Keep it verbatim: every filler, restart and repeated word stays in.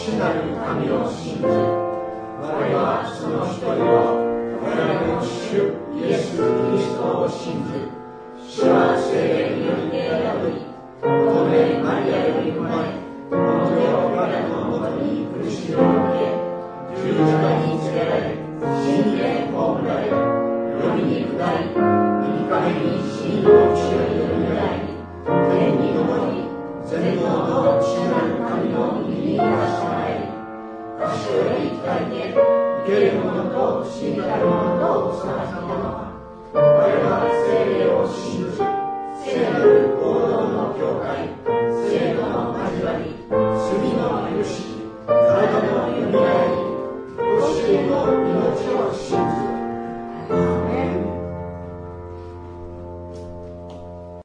主なる神を信ず。我はその一人を、我々の主イエス・キリストを信ず。主は聖霊によって宿り、乙女マリアより生まれ、この手を我らのもとに苦しみを受け、十字架につけられ、死にて葬られ、夜に下り、三日目に死人のうちよりよみがえり、天に昇り、全能の父なる神の右にいらっしゃい。私より生きたいて、生ける者と死んだる者とを探す者は、我は聖霊を信ず、聖なる合同の教会、